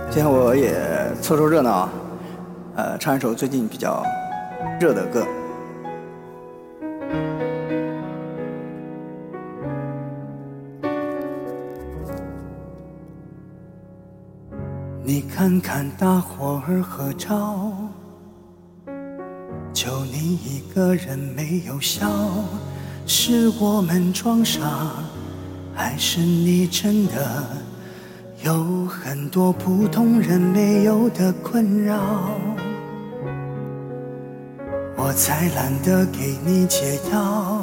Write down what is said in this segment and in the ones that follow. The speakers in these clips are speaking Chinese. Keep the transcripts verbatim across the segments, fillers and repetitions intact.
今天我也凑凑热闹，呃，唱一首最近比较热的歌。你看看大伙儿合照，就你一个人没有笑，是我们装傻，还是你真的有很多普通人没有的困扰？我才懒得给你解药，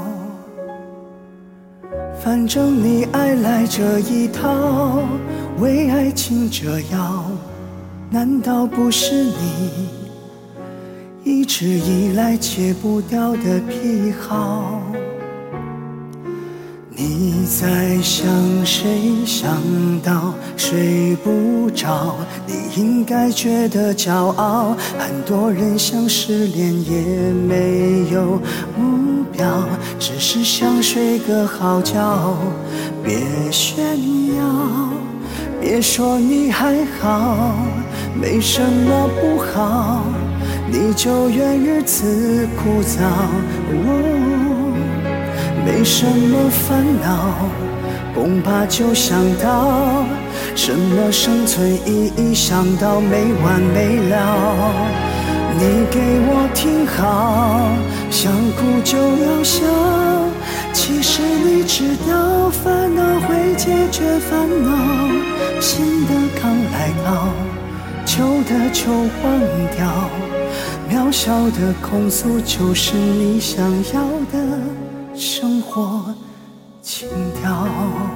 反正你爱来这一套，为爱情折腰，难道不是你一直以来戒不掉的癖好？你在想谁，想到睡不着，你应该觉得骄傲。很多人想失恋也没有目标，只是想睡个好觉。别炫耀，别说你还好，没什么不好，你就怨日子枯燥。哦，没什么烦恼，恐怕就想到什么生存意义，想到没完没了。你给我听好，想哭就要笑，其实你知道烦恼会解决烦恼，新的刚来到，旧的就忘掉，渺小的控诉就是你想要的生活情调。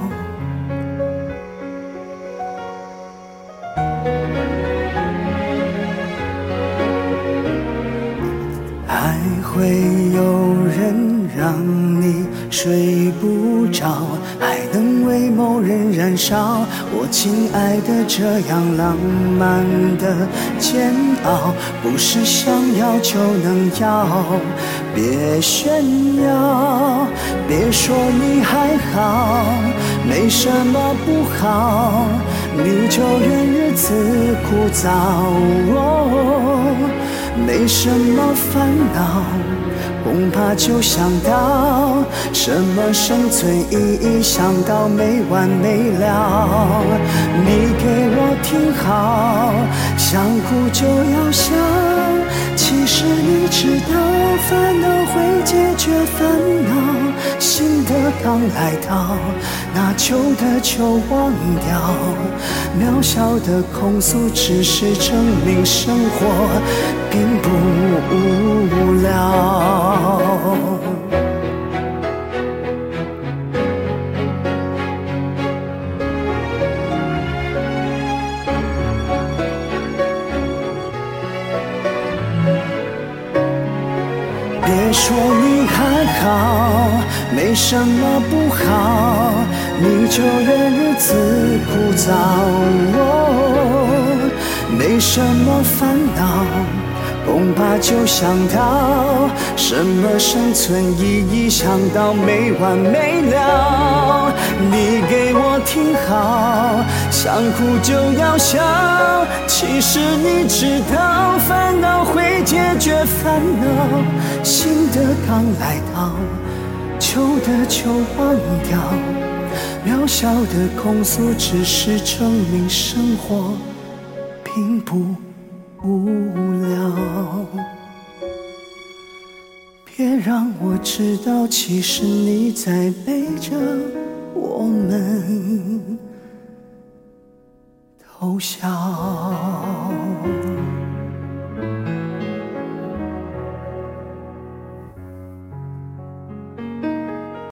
还会有人让你睡不着，还能为某人燃烧。我亲爱的，这样浪漫的煎熬，不是想要就能要。别炫耀，别说你还好，没什么不好，你就怨日子枯燥。哦，没什么烦恼，恐怕就想到什么生存意义，想到没完没了。你给我听好，想哭就要笑，其实你知道烦恼会解决烦恼，新的刚来到，那旧的就忘掉，渺小的控诉只是证明生活并不无聊。别说你还好，没什么不好，你就怨日子枯燥。哦，没什么烦恼，恐怕就想到什么生存意义，想到没完没了。你给我听好，想哭就要笑，其实你知道烦恼会解决烦恼，新的刚来到，旧的就忘掉，渺小的控诉只是证明生活并不无聊。别让我知道，其实你在背着我们偷笑。